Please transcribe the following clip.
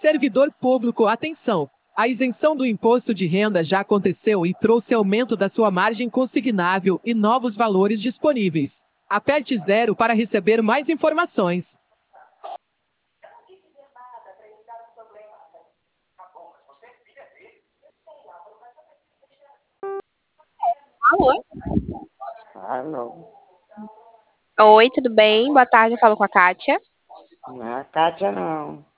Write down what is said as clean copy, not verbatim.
Servidor público, atenção! A isenção do imposto de renda já aconteceu e trouxe aumento da sua margem consignável e novos valores disponíveis. Aperte 0 para receber mais informações. Alô? Alô? Oi, tudo bem? Boa tarde, eu falo com a Kátia. Não é a Kátia, não.